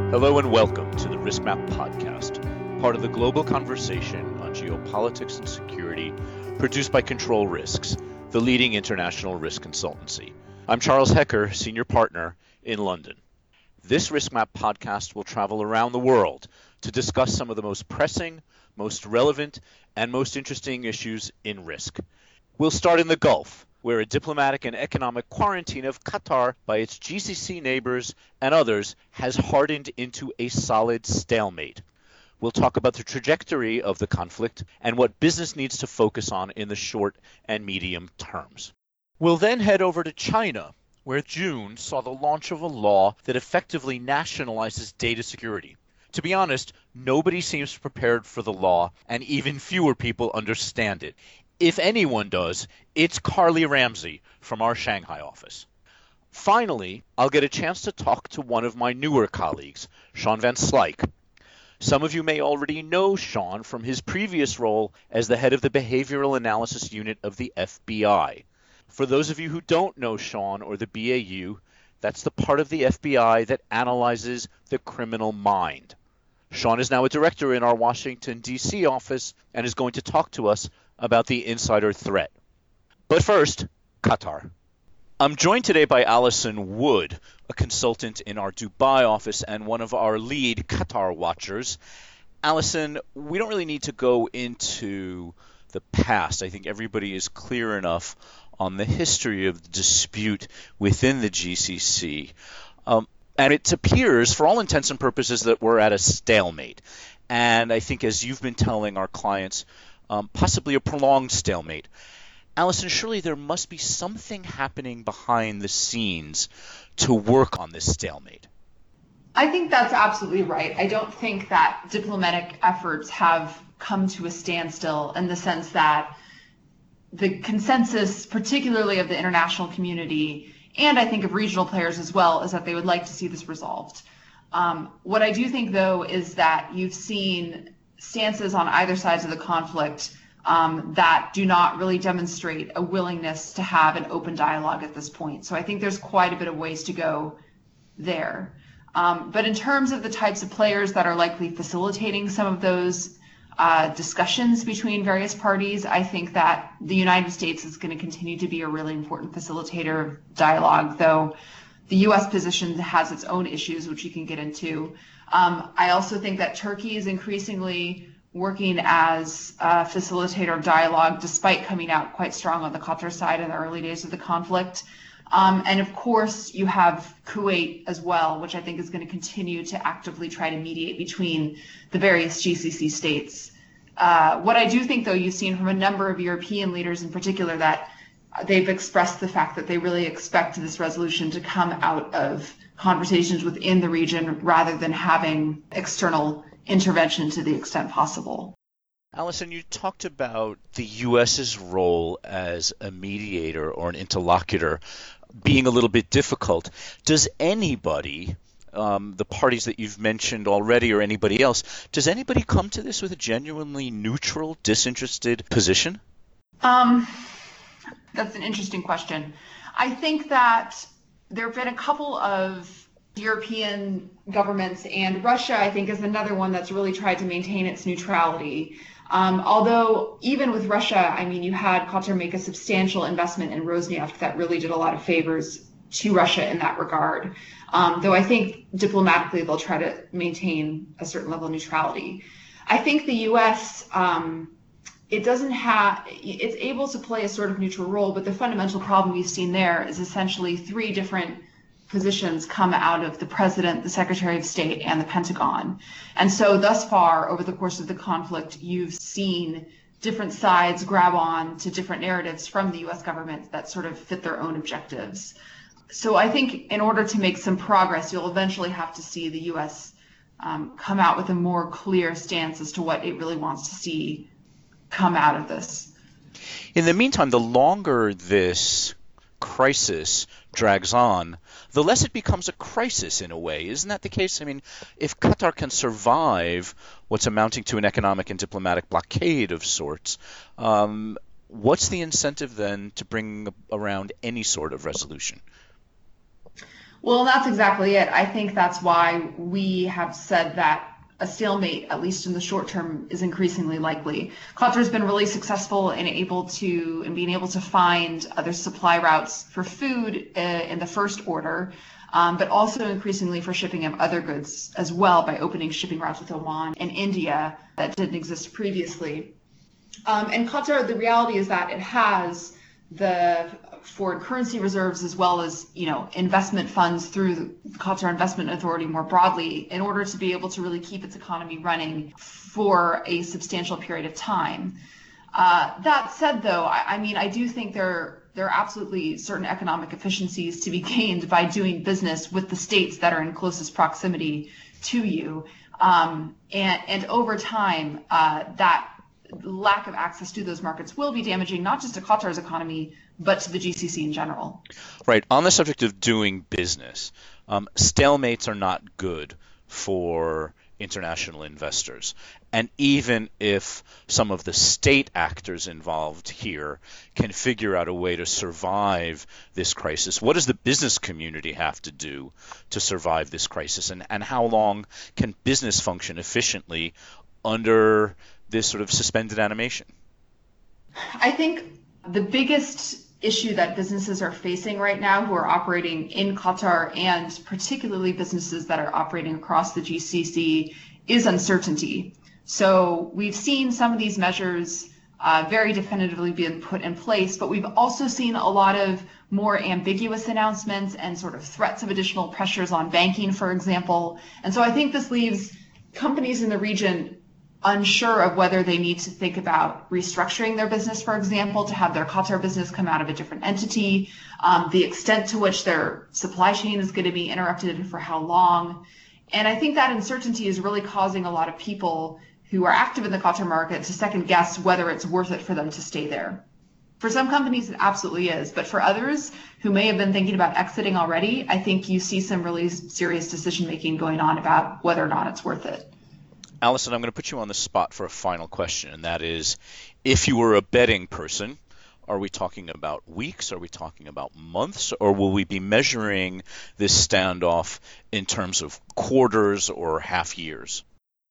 Hello and welcome to the RiskMap podcast, part of the global conversation on geopolitics and security, produced by Control Risks, the leading international risk consultancy. I'm Charles Hecker, senior partner in London. This RiskMap podcast will travel around the world to discuss some of the most pressing, most relevant, and most interesting issues in risk. We'll start in the Gulf, where a diplomatic and economic quarantine of Qatar by its GCC neighbors and others has hardened into a solid stalemate. We'll talk about the trajectory of the conflict and what business needs to focus on in the short and medium terms. We'll then head over to China, where June saw the launch of a law that effectively nationalizes data security. To be honest, nobody seems prepared for the law, and even fewer people understand it. If anyone does, it's Carly Ramsey from our Shanghai office. Finally, I'll get a chance to talk to one of my newer colleagues, Sean Van Slyke. Some of you may already know Sean from his previous role as the head of the Behavioral Analysis Unit of the FBI. For those of you who don't know Sean or the BAU, that's the part of the FBI that analyzes the criminal mind. Sean is now a director in our Washington, D.C. office and is going to talk to us about the insider threat. But first, Qatar. I'm joined today by Allison Wood, a consultant in our Dubai office and one of our lead Qatar watchers. Allison, we don't really need to go into the past. I think everybody is clear enough on the history of the dispute within the GCC. And it appears, for all intents and purposes, that we're at a stalemate. And I think, as you've been telling our clients, possibly a prolonged stalemate. Allison, surely there must be something happening behind the scenes to work on this stalemate. I think that's absolutely right. I don't think that diplomatic efforts have come to a standstill in the sense that the consensus, particularly of the international community, and I think of regional players as well, is that they would like to see this resolved. What I do think, though, is that you've seen stances on either sides of the conflict that do not really demonstrate a willingness to have an open dialogue at this point. So I think there's quite a bit of ways to go there. But in terms of the types of players that are likely facilitating some of those discussions between various parties, I think that the United States is going to continue to be a really important facilitator of dialogue, though the U.S. position has its own issues, which you can get into. I also think that Turkey is increasingly working as a facilitator of dialogue, despite coming out quite strong on the Qatar side in the early days of the conflict. And of course, you have Kuwait as well, which I think is going to continue to actively try to mediate between the various GCC states. What I do think, though, you've seen from a number of European leaders in particular, that they've expressed the fact that they really expect this resolution to come out of conversations within the region rather than having external intervention to the extent possible. Allison, you talked about the U.S.'s role as a mediator or an interlocutor being a little bit difficult. Does anybody, the parties that you've mentioned already or anybody else, does anybody come to this with a genuinely neutral, disinterested position? That's an interesting question. I think that there have been a couple of European governments, and Russia, I think, is another one that's really tried to maintain its neutrality. Although even with Russia, I mean, you had Qatar make a substantial investment in Rosneft that really did a lot of favors to Russia in that regard. Though I think diplomatically they'll try to maintain a certain level of neutrality. I think the U.S. It's able to play a sort of neutral role, but the fundamental problem we've seen there is essentially three different positions come out of the president, the secretary of state, and the Pentagon. And so thus far, over the course of the conflict, you've seen different sides grab on to different narratives from the U.S. government that sort of fit their own objectives. So I think in order to make some progress, you'll eventually have to see the U.S. Come out with a more clear stance as to what it really wants to see come out of this. In the meantime, the longer this crisis drags on, the less it becomes a crisis in a way. Isn't that the case? I mean, if Qatar can survive what's amounting to an economic and diplomatic blockade of sorts, what's the incentive then to bring around any sort of resolution? Well, that's exactly it. I think that's why we have said that a stalemate, at least in the short term, is increasingly likely. Qatar has been really successful in being able to find other supply routes for food in the first order, but also increasingly for shipping of other goods as well by opening shipping routes with Oman and India that didn't exist previously. And Qatar, the reality is that it has the foreign currency reserves as well as, investment funds through the Qatar Investment Authority more broadly in order to be able to really keep its economy running for a substantial period of time. That said, though, I do think there are absolutely certain economic efficiencies to be gained by doing business with the states that are in closest proximity to you. And over time, that lack of access to those markets will be damaging not just to Qatar's economy, but to the GCC in general. Right. On the subject of doing business, stalemates are not good for international investors. And even if some of the state actors involved here can figure out a way to survive this crisis, what does the business community have to do to survive this crisis? And how long can business function efficiently under this sort of suspended animation? I think the biggest issue that businesses are facing right now who are operating in Qatar, and particularly businesses that are operating across the GCC, is uncertainty. So we've seen some of these measures very definitively being put in place, but we've also seen a lot of more ambiguous announcements and sort of threats of additional pressures on banking, for example. And so I think this leaves companies in the region unsure of whether they need to think about restructuring their business, for example, to have their Qatar business come out of a different entity, the extent to which their supply chain is going to be interrupted and for how long. And I think that uncertainty is really causing a lot of people who are active in the Qatar market to second guess whether it's worth it for them to stay there. For some companies, it absolutely is. But for others who may have been thinking about exiting already, I think you see some really serious decision making going on about whether or not it's worth it. Allison, I'm going to put you on the spot for a final question, and that is, if you were a betting person, are we talking about weeks? Are we talking about months? Or will we be measuring this standoff in terms of quarters or half years?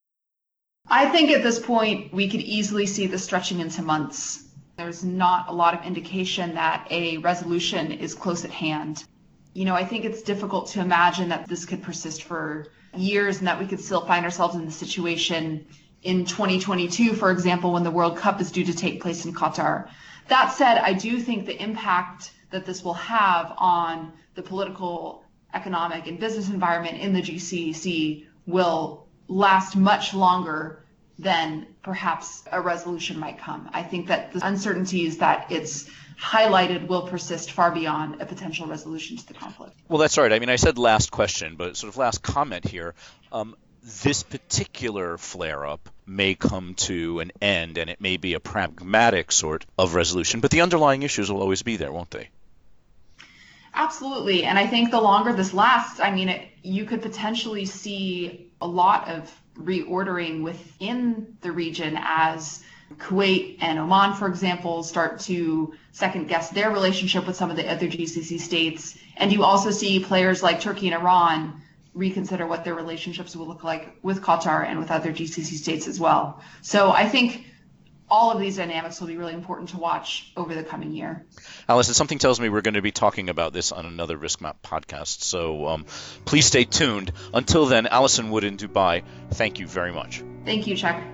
I think at this point, we could easily see this stretching into months. There's not a lot of indication that a resolution is close at hand. I think it's difficult to imagine that this could persist for years and that we could still find ourselves in the situation in 2022, for example, when the World Cup is due to take place in Qatar. That said, I do think the impact that this will have on the political, economic, and business environment in the GCC will last much longer than perhaps a resolution might come. I think that the uncertainties that it's highlighted will persist far beyond a potential resolution to the conflict. Well, that's right. I said last question, but sort of last comment here. This particular flare-up may come to an end, and it may be a pragmatic sort of resolution, but the underlying issues will always be there, won't they? Absolutely. And I think the longer this lasts, you could potentially see a lot of reordering within the region as Kuwait and Oman, for example, start to second guess their relationship with some of the other GCC states. And you also see players like Turkey and Iran reconsider what their relationships will look like with Qatar and with other GCC states as well. So I think all of these dynamics will be really important to watch over the coming year. Allison, something tells me we're going to be talking about this on another RiskMap podcast, so please stay tuned. Until then, Allison Wood in Dubai, thank you very much. Thank you, Chuck.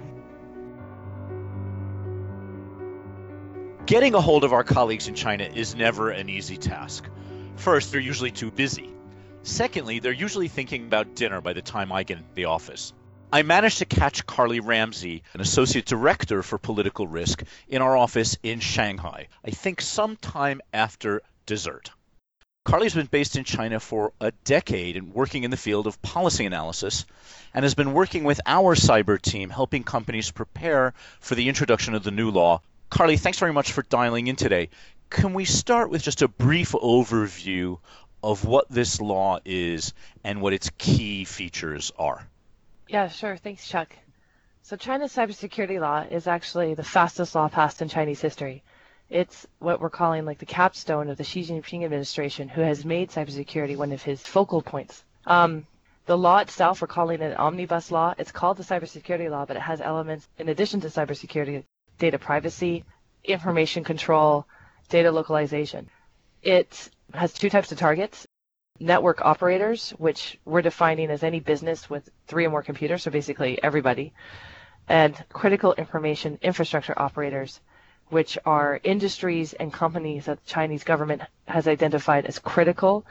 Getting a hold of our colleagues in China is never an easy task. First, they're usually too busy. Secondly, they're usually thinking about dinner by the time I get into the office. I managed to catch Carly Ramsey, an associate director for political risk, in our office in Shanghai, I think sometime after dessert. Carly's been based in China for a decade and working in the field of policy analysis, and has been working with our cyber team helping companies prepare for the introduction of the new law. Carly, thanks very much for dialing in today. Can we start with just a brief overview of what this law is and what its key features are? Yeah, sure. Thanks, Chuck. So China's cybersecurity law is actually the fastest law passed in Chinese history. It's what we're calling like the capstone of the Xi Jinping administration, who has made cybersecurity one of his focal points. The law itself, we're calling it an omnibus law. It's called the cybersecurity law, but it has elements in addition to cybersecurity, data privacy, information control, data localization. It has two types of targets: network operators, which we're defining as any business with 3 or more computers, so basically everybody, and critical information infrastructure operators, which are industries and companies that the Chinese government has identified as critical.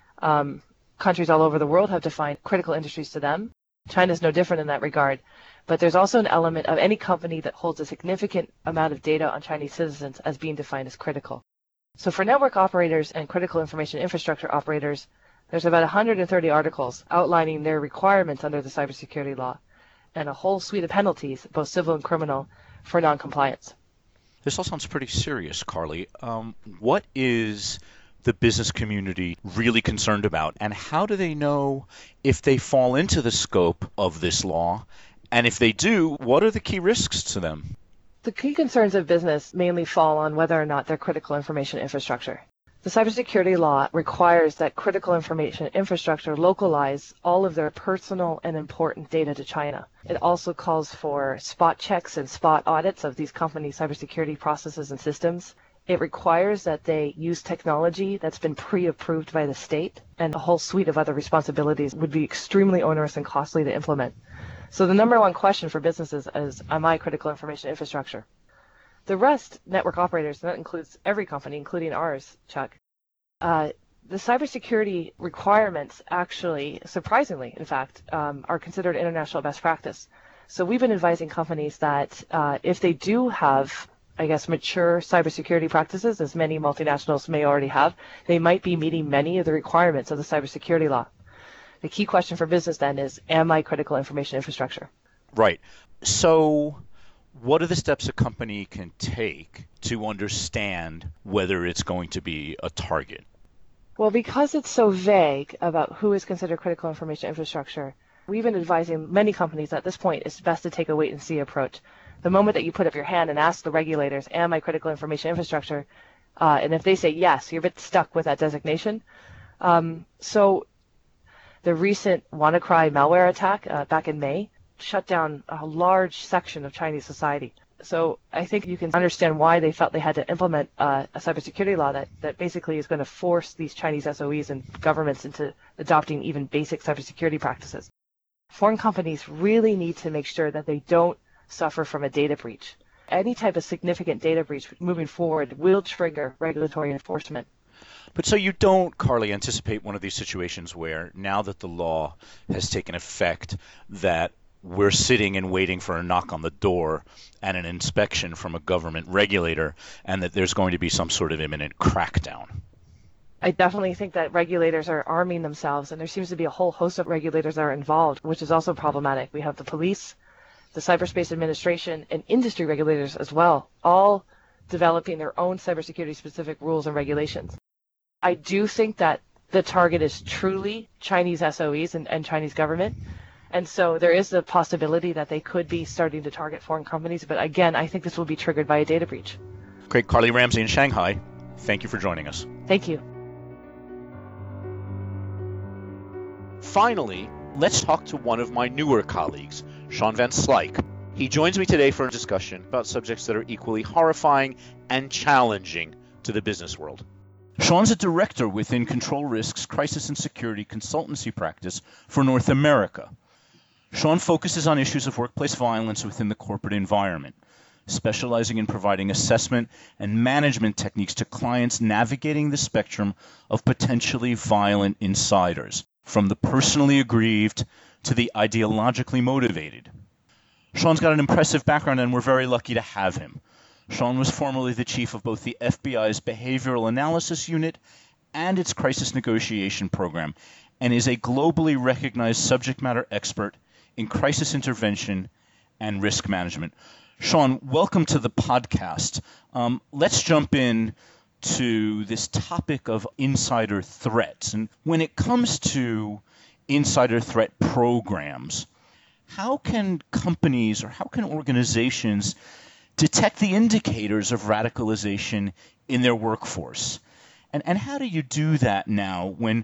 Countries all over the world have defined critical industries to them. China is no different in that regard. But there's also an element of any company that holds a significant amount of data on Chinese citizens as being defined as critical. So for network operators and critical information infrastructure operators, there's about 130 articles outlining their requirements under the cybersecurity law and a whole suite of penalties, both civil and criminal, for noncompliance. This all sounds pretty serious, Carly. What is the business community really concerned about, and how do they know if they fall into the scope of this law? And if they do, what are the key risks to them? The key concerns of business mainly fall on whether or not they're critical information infrastructure. The cybersecurity law requires that critical information infrastructure localize all of their personal and important data to China. It also calls for spot checks and spot audits of these companies' cybersecurity processes and systems. It requires that they use technology that's been pre-approved by the state, and a whole suite of other responsibilities would be extremely onerous and costly to implement. So the number one question for businesses is, am I critical information infrastructure? The rest, network operators, and that includes every company, including ours, Chuck, the cybersecurity requirements actually, surprisingly, in fact, are considered international best practice. So we've been advising companies that if they do have, I guess, mature cybersecurity practices, as many multinationals may already have, they might be meeting many of the requirements of the cybersecurity law. The key question for business then is, am I critical information infrastructure? Right. So what are the steps a company can take to understand whether it's going to be a target? Well, because it's so vague about who is considered critical information infrastructure, we've been advising many companies at this point it's best to take a wait-and-see approach. The moment that you put up your hand and ask the regulators, am I critical information infrastructure? And if they say yes, you're a bit stuck with that designation. So the recent WannaCry malware attack back in May shut down a large section of Chinese society. So I think you can understand why they felt they had to implement a cybersecurity law that basically is going to force these Chinese SOEs and governments into adopting even basic cybersecurity practices. Foreign companies really need to make sure that they don't suffer from a data breach. Any type of significant data breach moving forward will trigger regulatory enforcement. But so you don't, Carly, anticipate one of these situations where now that the law has taken effect, that we're sitting and waiting for a knock on the door and an inspection from a government regulator, and that there's going to be some sort of imminent crackdown? I definitely think that regulators are arming themselves, and there seems to be a whole host of regulators that are involved, which is also problematic. We have the police, the Cyberspace Administration, and industry regulators as well, all developing their own cybersecurity-specific rules and regulations. I do think that the target is truly Chinese SOEs and Chinese government, and so there is the possibility that they could be starting to target foreign companies, but again, I think this will be triggered by a data breach. Great. Carly Ramsey in Shanghai, thank you for joining us. Thank you. Finally, let's talk to one of my newer colleagues, Sean Van Slyke. He joins me today for a discussion about subjects that are equally horrifying and challenging to the business world. Sean's a director within Control Risk's Crisis and Security Consultancy practice for North America. Sean focuses on issues of workplace violence within the corporate environment, specializing in providing assessment and management techniques to clients navigating the spectrum of potentially violent insiders, from the personally aggrieved to the ideologically motivated. Sean's got an impressive background, and we're very lucky to have him. Sean was formerly the chief of both the FBI's Behavioral Analysis Unit and its Crisis Negotiation Program, and is a globally recognized subject matter expert in crisis intervention and risk management. Sean, welcome to the podcast. Let's jump in to this topic of insider threats. And when it comes to insider threat programs, how can companies or how can organizations detect the indicators of radicalization in their workforce? And how do you do that now when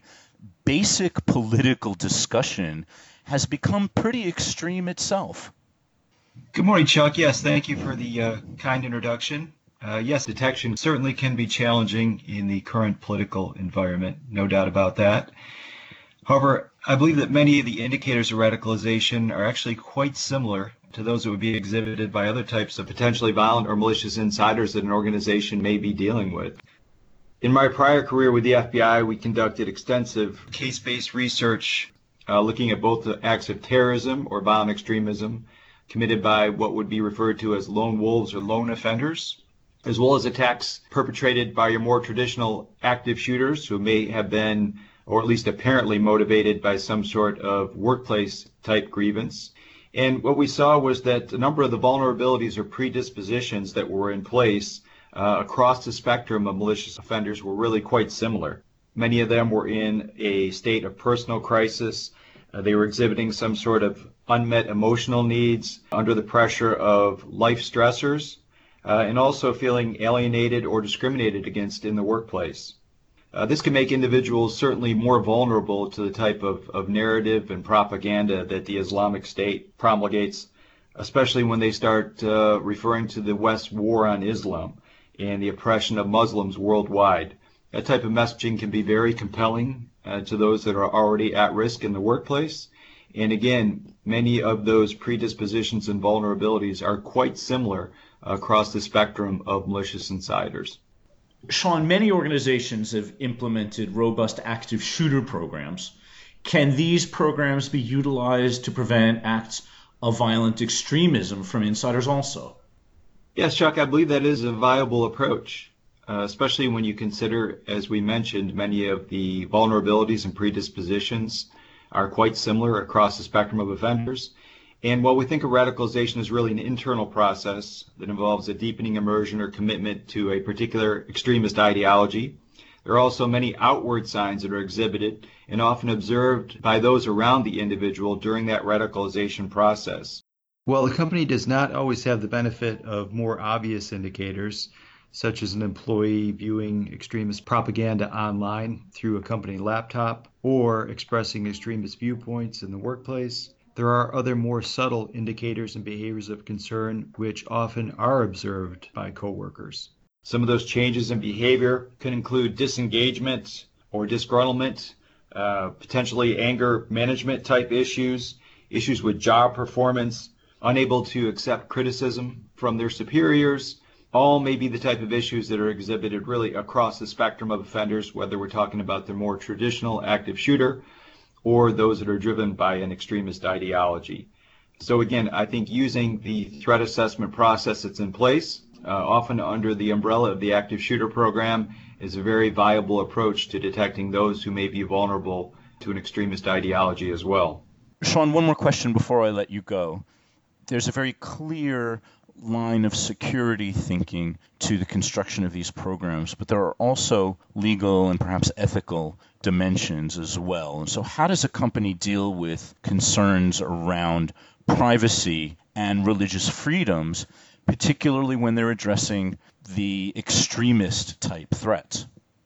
basic political discussion has become pretty extreme itself? Good morning, Chuck. Yes, thank you for the kind introduction. Yes, detection certainly can be challenging in the current political environment, no doubt about that. However, I believe that many of the indicators of radicalization are actually quite similar to those that would be exhibited by other types of potentially violent or malicious insiders that an organization may be dealing with. In my prior career with the FBI, we conducted extensive case-based research looking at both the acts of terrorism or violent extremism committed by what would be referred to as lone wolves or lone offenders, as well as attacks perpetrated by your more traditional active shooters who may have been, or at least apparently motivated by some sort of workplace type grievance. And what we saw was that a number of the vulnerabilities or predispositions that were in place across the spectrum of malicious offenders were really quite similar. Many of them were in a state of personal crisis. They were exhibiting some sort of unmet emotional needs under the pressure of life stressors, and also feeling alienated or discriminated against in the workplace. This can make individuals certainly more vulnerable to the type of narrative and propaganda that the Islamic State promulgates, especially when they start referring to the West's war on Islam and the oppression of Muslims worldwide. That type of messaging can be very compelling to those that are already at risk in the workplace. And again, many of those predispositions and vulnerabilities are quite similar across the spectrum of malicious insiders. Sean, many organizations have implemented robust active shooter programs. Can these programs be utilized to prevent acts of violent extremism from insiders also? Yes, Chuck, I believe that is a viable approach, especially when you consider, as we mentioned, many of the vulnerabilities and predispositions are quite similar across the spectrum of offenders. And while we think of radicalization as really an internal process that involves a deepening immersion or commitment to a particular extremist ideology, there are also many outward signs that are exhibited and often observed by those around the individual during that radicalization process. While the company does not always have the benefit of more obvious indicators, such as an employee viewing extremist propaganda online through a company laptop or expressing extremist viewpoints in the workplace, there are other more subtle indicators and behaviors of concern which often are observed by coworkers. Some of those changes in behavior can include disengagement or disgruntlement, potentially anger management type issues, issues with job performance, unable to accept criticism from their superiors. All may be the type of issues that are exhibited really across the spectrum of offenders, whether we're talking about the more traditional active shooter or those that are driven by an extremist ideology. So again, I think using the threat assessment process that's in place, often under the umbrella of the active shooter program, is a very viable approach to detecting those who may be vulnerable to an extremist ideology as well. Sean, one more question before I let you go. There's a very clear line of security thinking to the construction of these programs, but there are also legal and perhaps ethical dimensions as well. And so how does a company deal with concerns around privacy and religious freedoms, particularly when they're addressing the extremist type threats?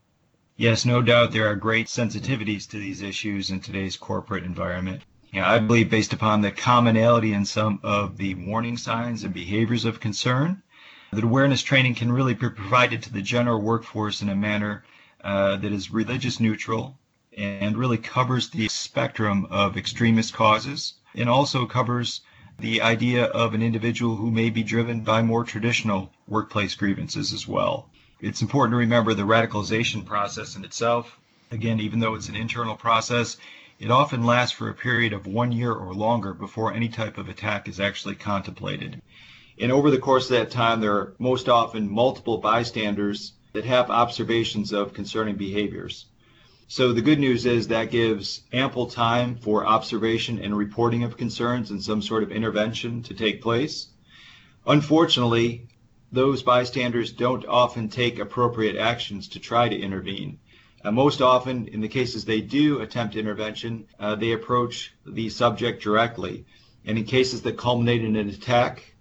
Yes, no doubt there are great sensitivities to these issues in today's corporate environment. I believe based upon the commonality in some of the warning signs and behaviors of concern, that awareness training can really be provided to the general workforce in a manner that is religious neutral and really covers the spectrum of extremist causes and also covers the idea of an individual who may be driven by more traditional workplace grievances as well. It's important to remember the radicalization process in itself. Again, even though it's an internal process, it often lasts for a period of 1 year or longer before any type of attack is actually contemplated. And over the course of that time, there are most often multiple bystanders that have observations of concerning behaviors. So the good news is that gives ample time for observation and reporting of concerns and some sort of intervention to take place. Unfortunately, those bystanders don't often take appropriate actions to try to intervene. Most often, in the cases they do attempt intervention, they approach the subject directly. And in cases that culminate in an attack,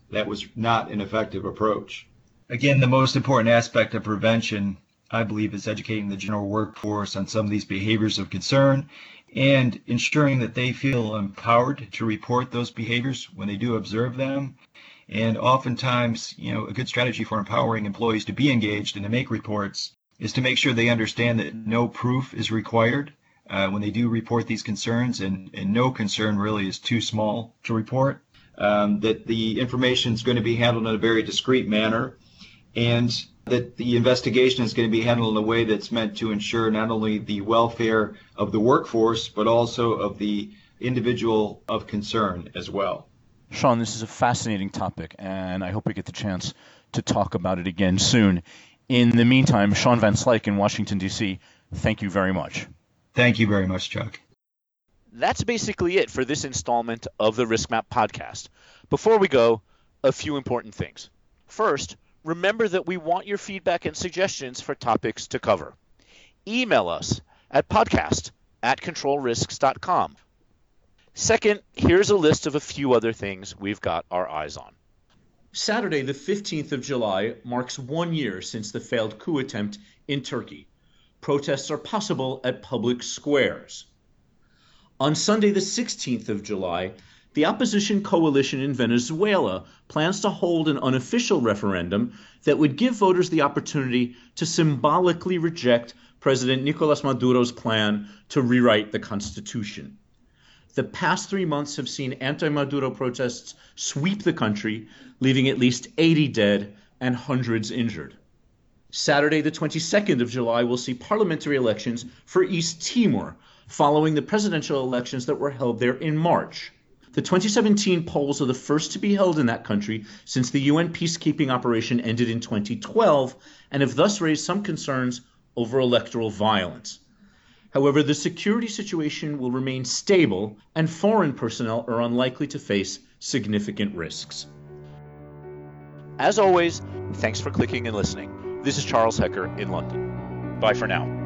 that was not an effective approach. Again, the most important aspect of prevention, I believe, is educating the general workforce on some of these behaviors of concern and ensuring that they feel empowered to report those behaviors when they do observe them. And oftentimes, a good strategy for empowering employees to be engaged and to make reports is to make sure they understand that no proof is required when they do report these concerns, and no concern really is too small to report, that the information is going to be handled in a very discreet manner, and that the investigation is going to be handled in a way that's meant to ensure not only the welfare of the workforce, but also of the individual of concern as well. Sean, this is a fascinating topic, and I hope we get the chance to talk about it again soon. In the meantime, Sean Van Slyke in Washington, D.C., thank you very much. Thank you very much, Chuck. That's basically it for this installment of the RiskMap podcast. Before we go, a few important things. First, remember that we want your feedback and suggestions for topics to cover. Email us at podcast@controlrisks.com. Second, here's a list of a few other things we've got our eyes on. Saturday, the 15th of July, marks 1 year since the failed coup attempt in Turkey. Protests are possible at public squares. On Sunday, the 16th of July, the opposition coalition in Venezuela plans to hold an unofficial referendum that would give voters the opportunity to symbolically reject President Nicolas Maduro's plan to rewrite the constitution. The past 3 months have seen anti-Maduro protests sweep the country, leaving at least 80 dead and hundreds injured. Saturday, the 22nd of July, will see parliamentary elections for East Timor, following the presidential elections that were held there in March. The 2017 polls are the first to be held in that country since the UN peacekeeping operation ended in 2012, and have thus raised some concerns over electoral violence. However, the security situation will remain stable, and foreign personnel are unlikely to face significant risks. As always, thanks for clicking and listening. This is Charles Hecker in London. Bye for now.